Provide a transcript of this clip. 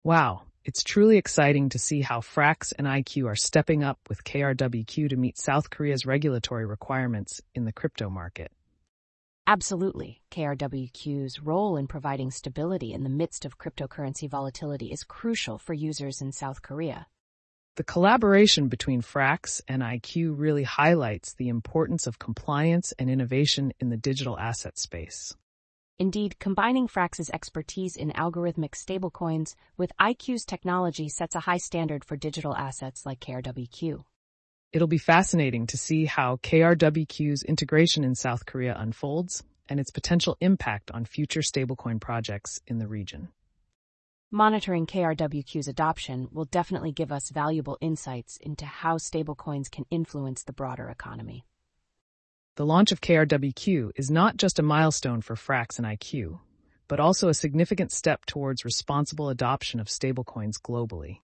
Wow, it's truly exciting to see how Frax and IQ are stepping up with KRWQ to meet South Korea's regulatory requirements in the crypto market. Absolutely. KRWQ's role in providing stability in the midst of cryptocurrency volatility is crucial for users in South Korea. The collaboration between Frax and IQ really highlights the importance of compliance and innovation in the digital asset space. Indeed, combining Frax's expertise in algorithmic stablecoins with IQ's technology sets a high standard for digital assets like KRWQ. It'll be fascinating to see how KRWQ's integration in South Korea unfolds and its potential impact on future stablecoin projects in the region. Monitoring KRWQ's adoption will definitely give us valuable insights into how stablecoins can influence the broader economy. The launch of KRWQ is not just a milestone for Frax and IQ, but also a significant step towards responsible adoption of stablecoins globally.